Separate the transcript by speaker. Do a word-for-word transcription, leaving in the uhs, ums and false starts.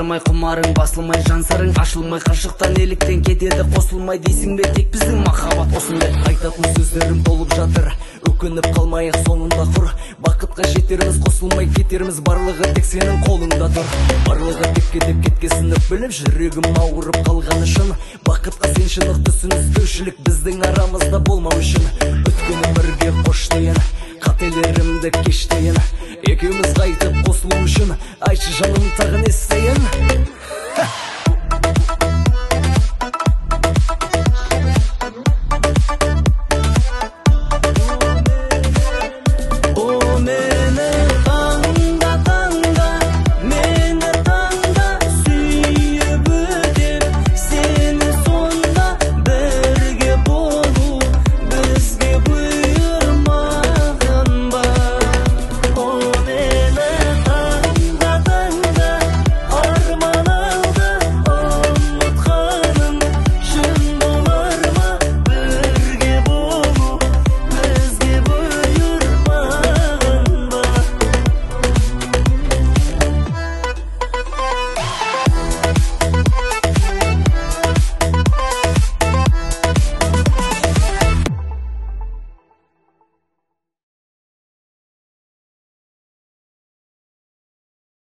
Speaker 1: Қалдырмай құмарың, басылмай жансарың, ашылмай қашықтан еліктен кетеді қосылмай дейсің бе, тек біздің махаббат осындай. Айтатын сөздерім толып жатыр, өкініп қалмайық соңында құр. Бақытқа жетеріміз, қосылмай кетеріміз, барлығы тек сенің қолыңда тұр. Барлығы текке деп кеткесініп біліп, жүрегім ауырып қалғаны шын. Бақытқа сен шындық түсініспеушілік біздің арамызда болмау үшін. Өткен өмірге қош дейін, қателерімді кештейін, екеуміз қайтып қосылу үшін. Айтшы жаным тағы не істейін?